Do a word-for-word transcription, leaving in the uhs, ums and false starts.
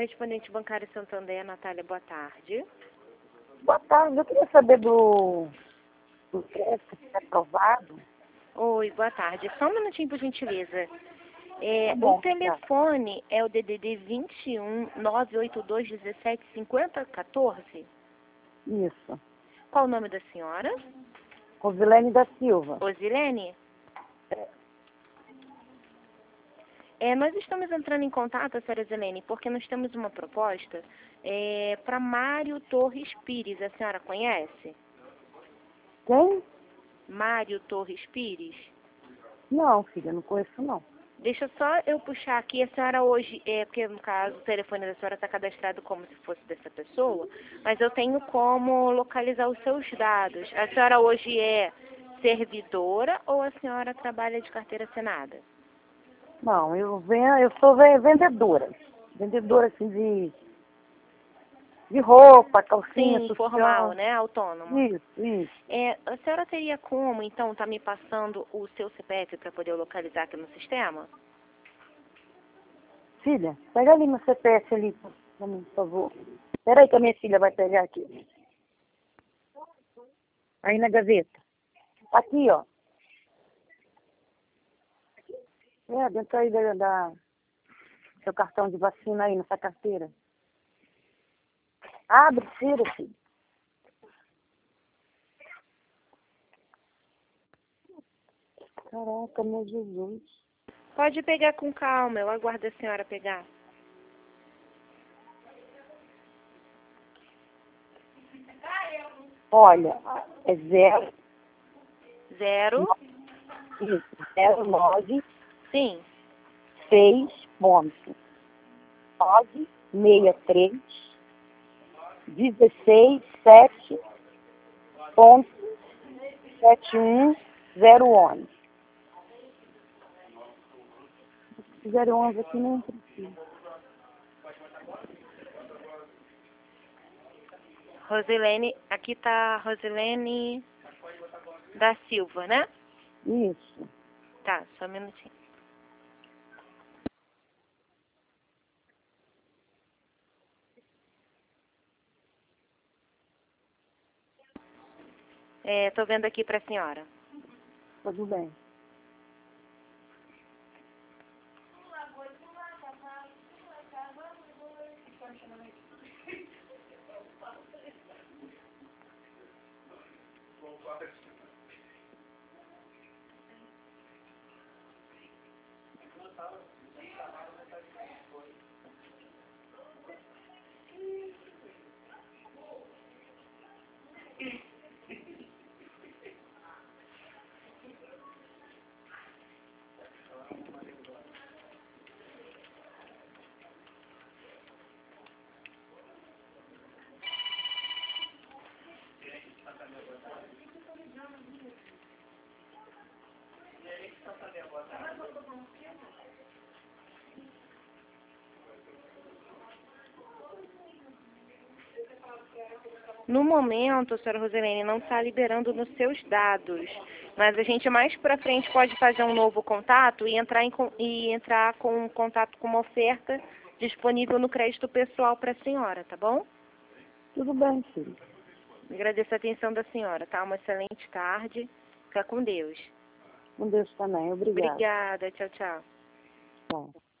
correspondente bancário Santander, Natália, boa tarde. Boa tarde, eu queria saber do, do crédito que é aprovado. Oi, boa tarde. Só um minutinho, por gentileza. É, Tá bom, o telefone é o D D D vinte e um, nove oito dois, dezessete, cinquenta, quatorze? Isso. Qual o nome da senhora? Rosilene da Silva. Rosilene? É, nós estamos entrando em contato, senhora Rosilene, porque nós temos uma proposta é, para Mário Torres Pires. A senhora conhece? Quem? Mário Torres Pires? Não, filha, não conheço não. Deixa só eu puxar aqui, a senhora hoje, é, porque no caso o telefone da senhora está cadastrado como se fosse dessa pessoa, mas eu tenho como localizar os seus dados. A senhora hoje é servidora ou a senhora trabalha de carteira assinada? Não, eu, venho, eu sou ve- vendedora. Vendedora, assim, de, de roupa, calcinha, Sim, sutiã. formal, né? Autônoma. Isso, isso. É, a senhora teria como, então, estar me passando o seu C P F para poder eu localizar aqui no sistema? Filha, pega ali no C P F ali, pra mim, por favor. Espera aí que a minha filha vai pegar aqui. Aí na gaveta. Aqui, ó. É, dentro aí da, da seu cartão de vacina aí, nessa carteira. Abre, tira, filho. Caraca, meu Jesus. Pode pegar com calma, eu aguardo a senhora pegar. Olha, é zero, Zero, isso, zero, nove, sim, seis, ponto, nove, meia, três, dezesseis, sete, ponto, sete, um, zero, onze. zero, onze aqui não precisa. Rosilene, aqui tá Rosilene da Silva, né? Isso. Tá, só um minutinho. É, tô vendo aqui pra senhora. Tudo bem. No momento, senhora Rosilene, não está liberando nos seus dados, mas a gente mais para frente pode fazer um novo contato e entrar, em, con- e entrar com um contato com uma oferta disponível no crédito pessoal para a senhora, tá bom? Tudo bem, filho. Agradeço a atenção da senhora, tá? Uma excelente tarde. Fica com Deus. Com Deus também. Obrigada. Obrigada, tchau, tchau. Tchau.